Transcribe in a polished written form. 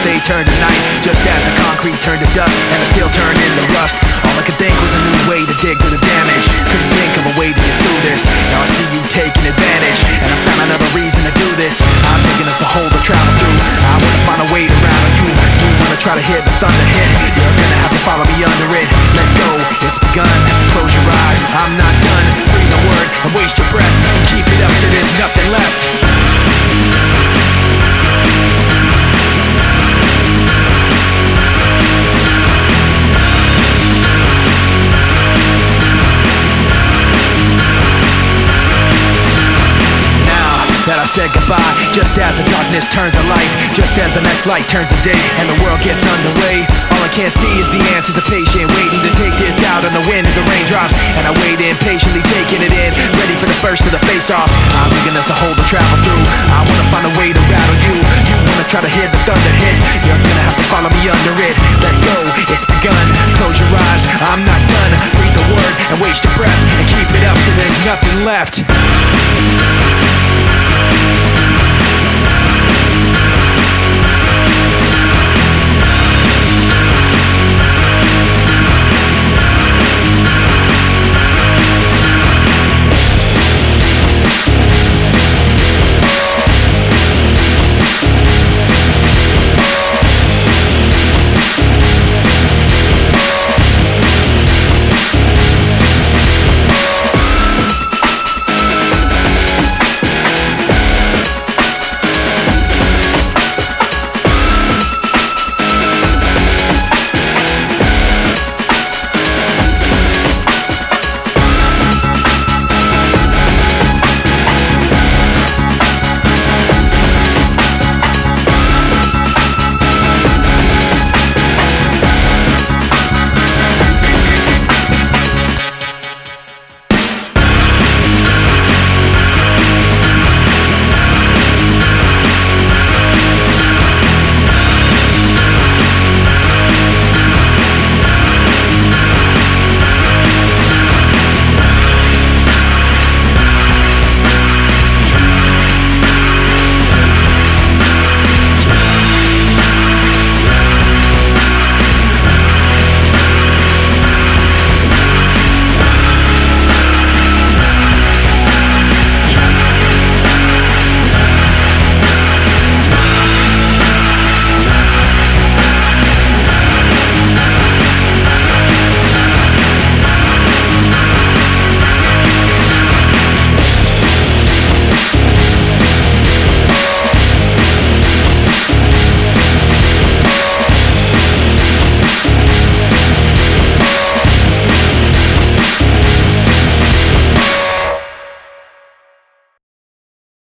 first day turned to night, just as the concrete turned to dust and the steel turned into rust. All I could think was a new way to dig through the damage. Couldn't think of a way to get through this. Now I see you taking advantage, and I found another reason to do this. I'm thinking it's a hole to travel through. I wanna find a way to rattle you. You wanna try to hit the thunder hit. You're gonna have to follow me under it. Let go, it's begun. Close your eyes, I'm not done. Breathe a word and waste your breath, and keep it up till there's nothing left. That I said goodbye, just as the darkness turns to light, just as the next light turns to day, and the world gets underway. All I can't see is the anticipation, waiting to take this out on the wind and the raindrops. And I wait impatiently, taking it in, ready for the first of the face-offs. I'm thinking there's a hole to travel through. I wanna find a way to rattle you. You wanna try to hear the thunder hit. You're gonna have to follow me under it. Let go, it's begun. Close your eyes, I'm not done. Breathe the word and waste your breath, and keep it up till there's nothing left.